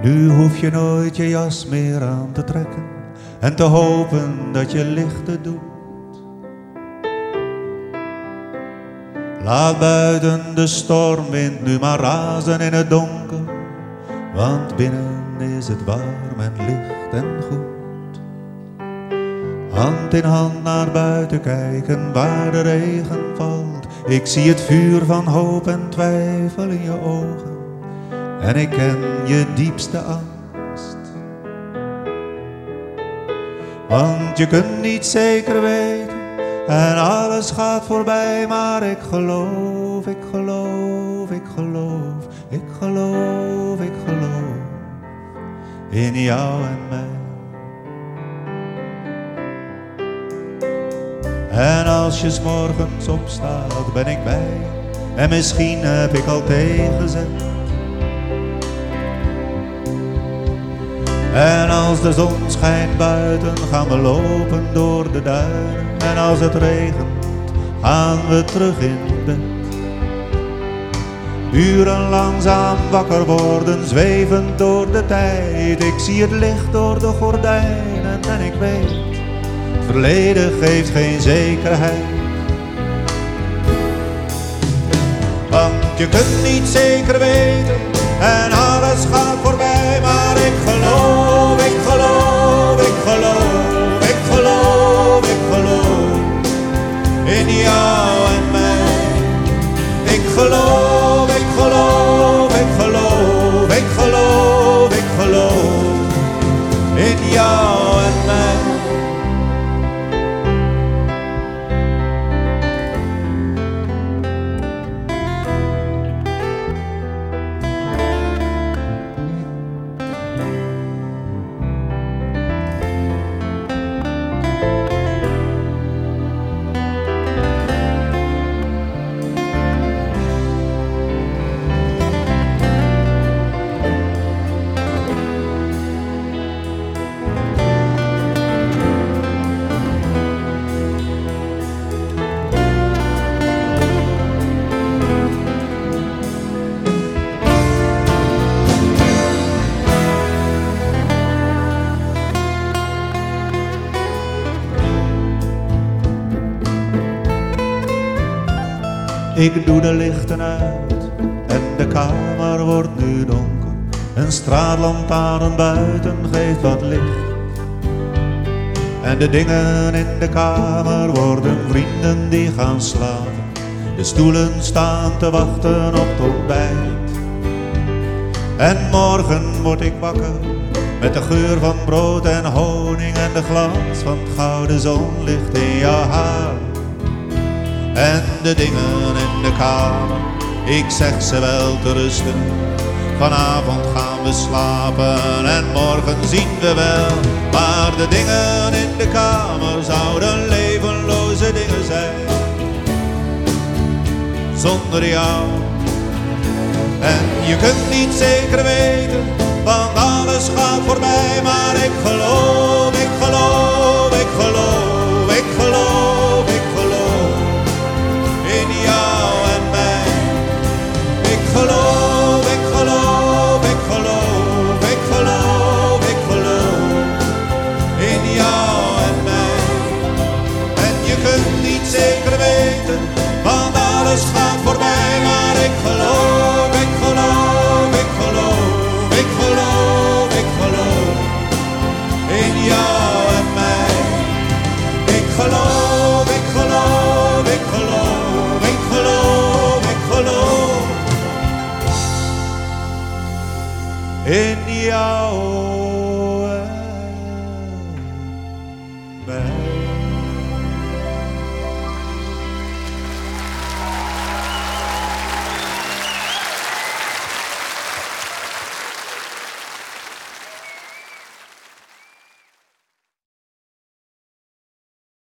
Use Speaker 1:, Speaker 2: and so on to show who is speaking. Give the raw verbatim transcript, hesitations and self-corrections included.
Speaker 1: Nu hoef je nooit je jas meer aan te trekken en te hopen dat je lichten doet. Laat buiten de stormwind nu maar razen in het donker, want binnen is het warm en licht en goed. Hand in hand naar buiten kijken waar de regen valt. Ik zie het vuur van hoop en twijfel in je ogen en ik ken je diepste angst. Want je kunt niet zeker weten en alles gaat voorbij, maar ik geloof, ik geloof, ik geloof, ik geloof, ik geloof in jou en mij. En als je 's morgens opstaat, ben ik bij je en misschien heb ik al tegenzet. En als de zon schijnt buiten, gaan we lopen door de duinen. En als het regent, gaan we terug in bed. Uren langzaam wakker worden, zwevend door de tijd. Ik zie het licht door de gordijnen en ik weet, het verleden geeft geen zekerheid. Want je kunt niet zeker weten en alles gaat voorbij, maar ik geloof, ik geloof, ik geloof, ik geloof, ik geloof in jou en mij. Ik geloof, ik geloof, ik geloof, ik geloof, ik geloof in jou en mij. Ik doe de lichten uit en de kamer wordt nu donker. Een straatlantaarn buiten geeft wat licht. En de dingen in de kamer worden vrienden die gaan slapen. De stoelen staan te wachten op het ontbijt. En morgen word ik wakker met de geur van brood en honing en de glans van het gouden zonlicht in jouw haar. En de dingen in de kamer, ik zeg ze wel te rusten. Vanavond gaan we slapen en morgen zien we wel. Maar de dingen in de kamer zouden levenloze dingen zijn zonder jou. En je kunt niet zeker weten, want alles gaat voorbij. Maar ik geloof, ik geloof, ik geloof, ik geloof, ik geloof in jou en mij. Ik geloof, ik geloof, ik geloof, ik geloof, ik geloof in jou en mij. En je kunt niet zeker weten, want alles gaat voorbij. Maar ik geloof, ik geloof, ik geloof, ik geloof, ik geloof in jou en mij. Ik geloof, ik geloof, ik geloof, ik geloof, ik geloof in jou